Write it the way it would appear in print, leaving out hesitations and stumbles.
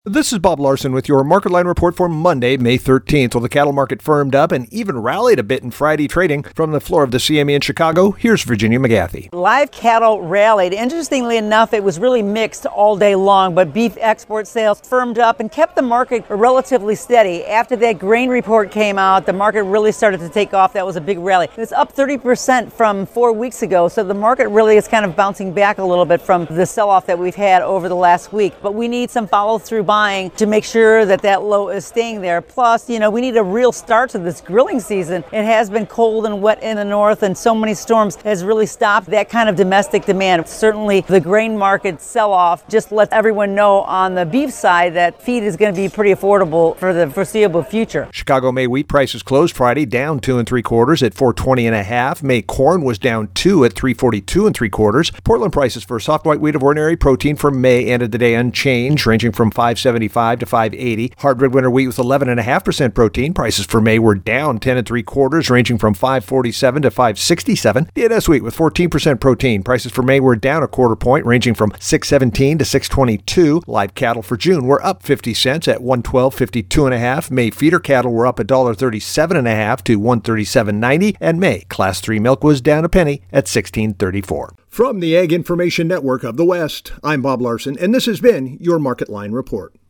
This is Bob Larson with your Market Line report for Monday, May 13th. Well, the cattle market firmed up and even rallied a bit in Friday trading. From the floor of the CME in Chicago, here's Virginia McGathy. Live cattle rallied. Interestingly enough, it was really mixed all day long, but beef export sales firmed up and kept the market relatively steady. After that grain report came out, the market really started to take off. That was a big rally. It's up 30% from 4 weeks ago, so the market really is kind of bouncing back a little bit from the sell-off that we've had over the last week. But we need some follow-through buying to make sure that low is staying there. Plus, we need a real start to this grilling season. It has been cold and wet in the north, and so many storms has really stopped that kind of domestic demand. Certainly, the grain market sell-off just lets everyone know on the beef side that feed is going to be pretty affordable for the foreseeable future. Chicago May wheat prices closed Friday down 2 3/4 at $4.20.5. May corn was down 2 at $3.42 3/4. Portland prices for soft white wheat of ordinary protein for May ended the day unchanged, ranging from $5.75 to $5.80. Hard red winter wheat with 11.5% protein. Prices for May were down 10 3/4, ranging from $5.47 to $5.67. DNS wheat with 14% protein. Prices for May were down a quarter point, ranging from $6.17 to $6.22. Live cattle for June were up 50 cents at $112.52.5. May feeder cattle were up $1.37.5 to $137.90, and May Class 3 milk was down a penny at $16.34. From the Ag Information Network of the West, I'm Bob Larson, and this has been your Market Line report.